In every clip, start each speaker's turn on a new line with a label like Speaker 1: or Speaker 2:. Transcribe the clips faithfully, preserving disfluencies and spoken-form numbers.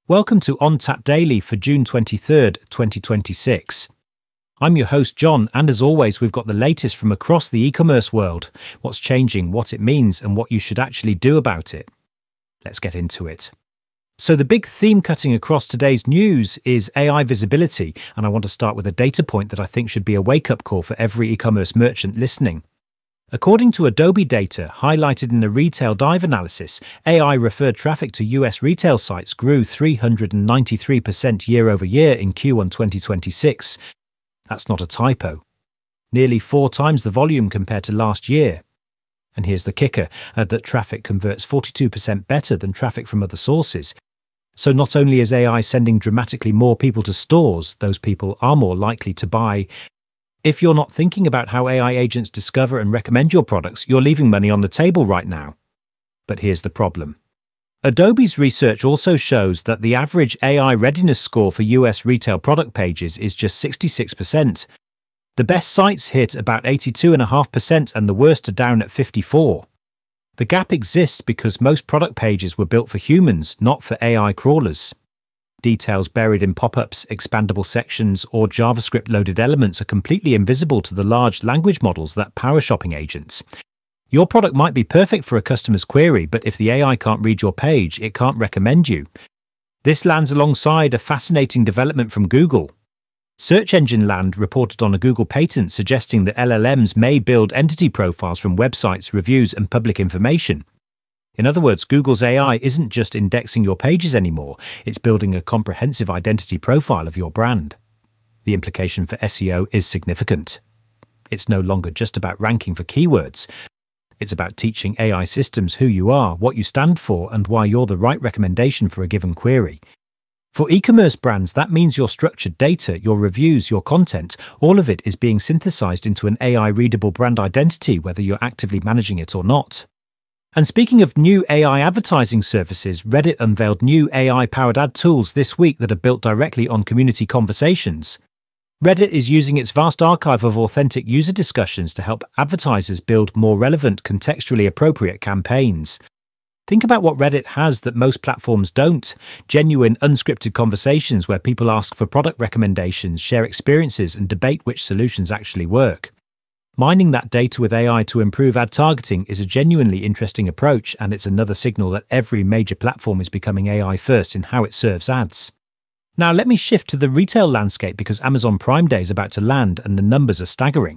Speaker 1: Welcome to OnTap Daily for June twenty-third, twenty twenty-six. I'm your host, John, and as always, we've got the latest from across the e-commerce world, what's changing, what it means, and what you should actually do about it. Let's get into it. So the big theme cutting across today's news is A I visibility, and I want to start with a data point that I think should be a wake-up call for every e-commerce merchant listening. According to Adobe data highlighted in a Retail Dive analysis, A I-referred traffic to U S retail sites grew three hundred ninety-three percent year over year in Q one twenty twenty-six. That's not a typo. Nearly four times the volume compared to last year. And here's the kicker, uh, that traffic converts forty-two percent better than traffic from other sources. So not only is A I sending dramatically more people to stores, those people are more likely to buy. If you're not thinking about how A I agents discover and recommend your products, you're leaving money on the table right now. But here's the problem. Adobe's research also shows that the average A I readiness score for U S retail product pages is just sixty-six percent. The best sites hit about eighty-two point five percent and the worst are down at fifty-four. The gap exists because most product pages were built for humans, not for A I crawlers. Details buried in pop-ups, expandable sections, or JavaScript-loaded elements are completely invisible to the large language models that power shopping agents. Your product might be perfect for a customer's query, but if the A I can't read your page, it can't recommend you. This lands alongside a fascinating development from Google. Search Engine Land reported on a Google patent suggesting that L L Ms may build entity profiles from websites, reviews, and public information. In other words, Google's A I isn't just indexing your pages anymore, it's building a comprehensive identity profile of your brand. The implication for S E O is significant. It's no longer just about ranking for keywords. It's about teaching A I systems who you are, what you stand for, and why you're the right recommendation for a given query. For e-commerce brands, that means your structured data, your reviews, your content, all of it is being synthesized into an A I-readable brand identity, whether you're actively managing it or not. And speaking of new A I advertising services, Reddit unveiled new A I-powered ad tools this week that are built directly on community conversations. Reddit is using its vast archive of authentic user discussions to help advertisers build more relevant, contextually appropriate campaigns. Think about what Reddit has that most platforms don't. Genuine, unscripted conversations where people ask for product recommendations, share experiences, and debate which solutions actually work. Mining that data with A I to improve ad targeting is a genuinely interesting approach, and it's another signal that every major platform is becoming A I first in how it serves ads. Now let me shift to the retail landscape because Amazon Prime Day is about to land and the numbers are staggering.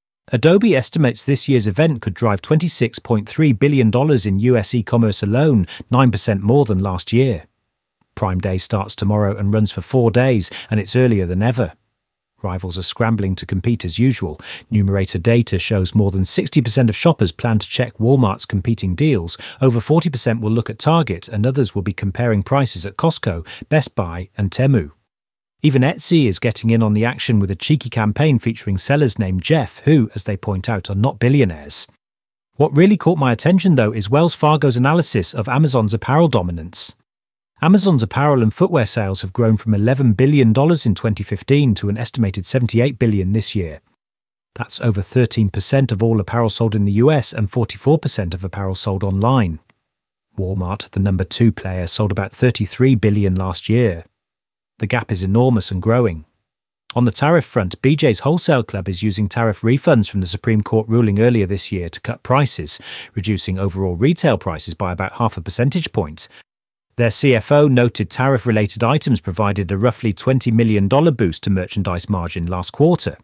Speaker 1: Adobe estimates this year's event could drive twenty-six point three billion dollars in U S e-commerce alone, nine percent more than last year. Prime Day starts tomorrow and runs for four days, and it's earlier than ever. Rivals are scrambling to compete as usual. Numerator data shows more than sixty percent of shoppers plan to check Walmart's competing deals, over forty percent will look at Target, and others will be comparing prices at Costco, Best Buy, and Temu. Even Etsy is getting in on the action with a cheeky campaign featuring sellers named Jeff, who, as they point out, are not billionaires. What really caught my attention, though, is Wells Fargo's analysis of Amazon's apparel dominance. Amazon's apparel and footwear sales have grown from eleven billion dollars in twenty fifteen to an estimated seventy-eight billion dollars this year. That's over thirteen percent of all apparel sold in the U S and forty-four percent of apparel sold online. Walmart, the number two player, sold about thirty-three billion dollars last year. The gap is enormous and growing. On the tariff front, B J's Wholesale Club is using tariff refunds from the Supreme Court ruling earlier this year to cut prices, reducing overall retail prices by about half a percentage point. Their C F O noted tariff-related items provided a roughly twenty million dollars boost to merchandise margin last quarter.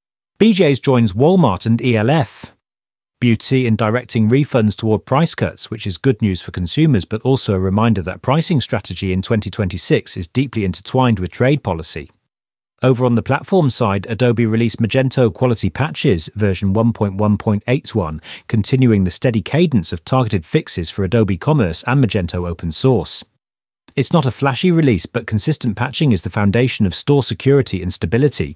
Speaker 1: B J's joins Walmart and E L F. Beauty in directing refunds toward price cuts, which is good news for consumers but also a reminder that pricing strategy in twenty twenty-six is deeply intertwined with trade policy. Over on the platform side, Adobe released Magento Quality Patches version one point one point eighty-one, continuing the steady cadence of targeted fixes for Adobe Commerce and Magento Open Source. It's not a flashy release, but consistent patching is the foundation of store security and stability.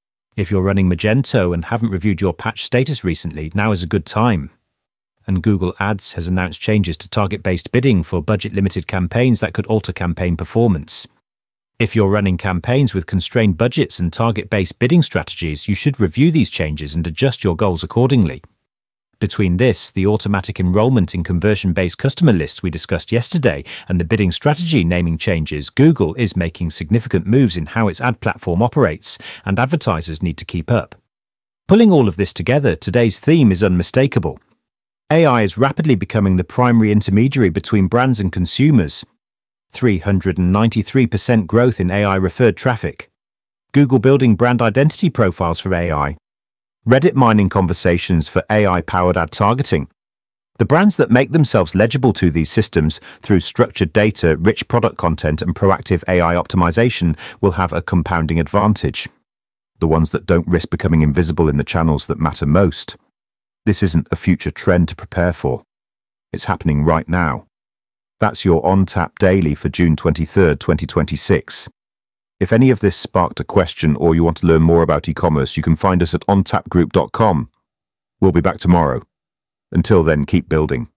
Speaker 1: If you're running Magento and haven't reviewed your patch status recently, now is a good time. And Google Ads has announced changes to target-based bidding for budget-limited campaigns that could alter campaign performance. If you're running campaigns with constrained budgets and target-based bidding strategies, you should review these changes and adjust your goals accordingly. Between this, the automatic enrollment in conversion-based customer lists we discussed yesterday, and the bidding strategy naming changes, Google is making significant moves in how its ad platform operates, and advertisers need to keep up. Pulling all of this together, today's theme is unmistakable. A I is rapidly becoming the primary intermediary between brands and consumers. three hundred ninety-three percent growth in A I-referred traffic. Google building brand identity profiles for A I. Reddit mining conversations for A I-powered ad targeting. The brands that make themselves legible to these systems through structured data, rich product content, and proactive A I optimization will have a compounding advantage. The ones that don't risk becoming invisible in the channels that matter most. This isn't a future trend to prepare for. It's happening right now. That's your OnTap Daily for June twenty-third, twenty twenty-six. If any of this sparked a question or you want to learn more about e-commerce, you can find us at on tap group dot com. We'll be back tomorrow. Until then, keep building.